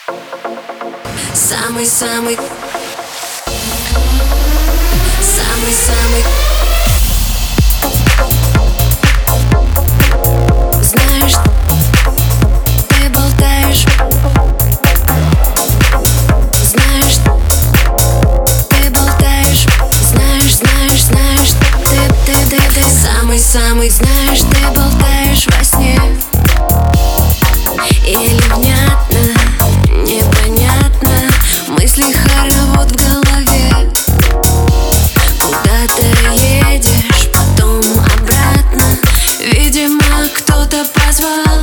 Самый-самый, самый-самый. Знаешь, ты болтаешь. Знаешь, ты болтаешь. Знаешь, ты самый-самый. Знаешь, ты болтаешь во сне. Или внятно, непонятно. Мысли хоровод в голове. Куда ты едешь, потом обратно. Видимо, кто-то позвал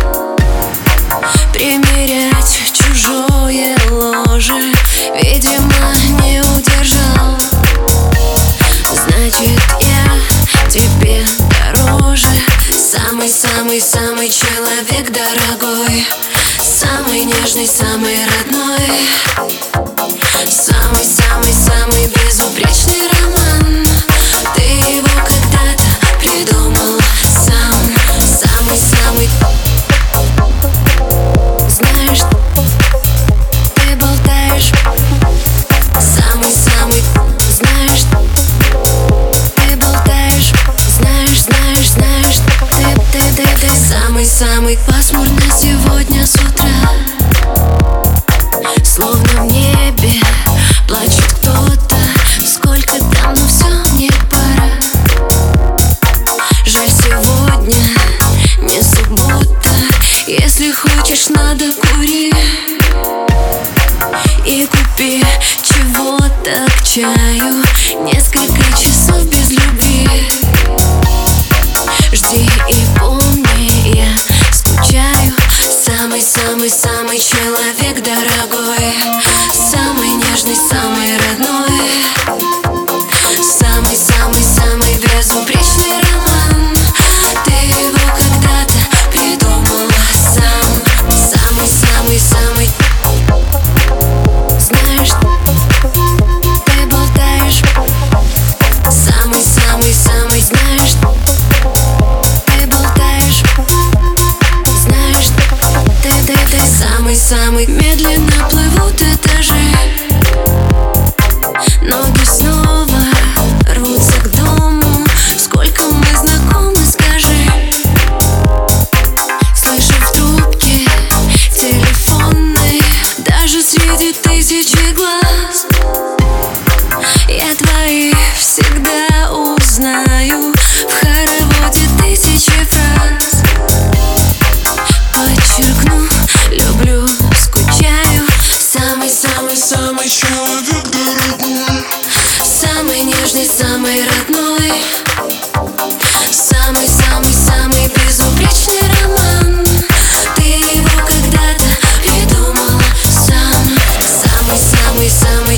примерять чужое ложе. Видимо, не удержал. Значит, я тебе дороже. Самый-самый-самый человек дорогой. Самый нежный, самый родной. Самый-самый-самый безупречный роман. Ты его когда-то придумал сам. Самый-самый. Знаешь, ты болтаешь. Самый-самый. Знаешь, ты болтаешь. Знаешь, ты самый-самый. Пасмурно сегодня с утра. Словно в небе плачет кто-то. Сколько там, но все не пора. Жаль, сегодня не суббота. Если хочешь, надо кури. И купи чего-то к чаю. Несколько часов без любви. Жди и помни, я скучаю. Самый-самый-самый человек дорогой. Самый нежный, самый родной. Самый-самый-самый безупречный роман. Ты его когда-то придумал сам. Самый-самый-самый. Знаешь, ты болтаешь. Самый-самый-самый. Знаешь, ты болтаешь. Знаешь, ты самый-самый. Медленно плывут этажи. Ноги снова рвутся к дому. Сколько мы знакомы, скажи. Слышу в трубке телефонной. Даже среди тысячи глаз я твои всегда узнаю. В хороводе тысячи фраз. Подчеркну, люблю, скучаю. Самый-самый-самый человек дорогой. Самый нежный, самый родной. Самый-самый-самый безупречный роман. Ты его когда-то придумал сам. Самый-самый-самый.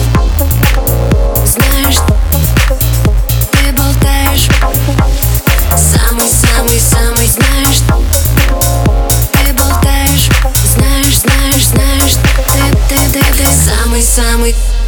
Знаешь, ты болтаешь. Самый-самый-самый. Знаешь, ты болтаешь. Знаешь, ты самый-самый.